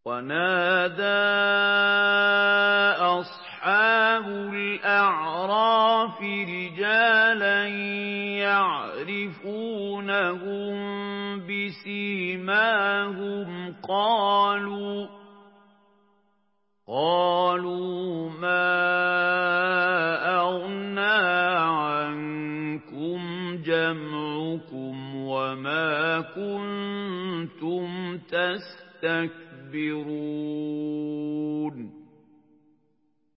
وَنَادَىٰ أَصْحَابُ الْأَعْرَافِ رِجَالًا يَعْرِفُونَهُم بِسِيمَاهُمْ قَالُوا مَا أَغْنَىٰ عَنكُمْ جَمْعُكُمْ وَمَا كُنتُمْ تَسْتَكْبِرُونَ